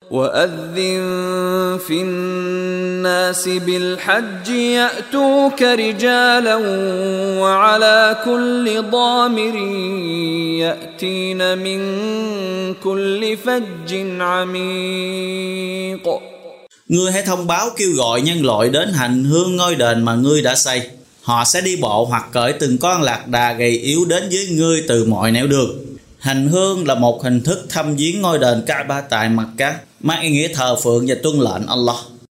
وأذن في الناس بالحج يأتوك رجالا وعلى كل ضامر يأتين من كل فج عميق. Ngươi hãy thông báo kêu gọi nhân loại đến hành hương ngôi đền mà ngươi đã xây. Họ sẽ đi bộ hoặc cởi từng con lạc đà gầy yếu đến với ngươi từ mọi nẻo đường. Hành hương là một hình thức thăm viếng ngôi đền Kaaba tại Mecca, mang ý nghĩa thờ phượng và tuân lệnh Allah.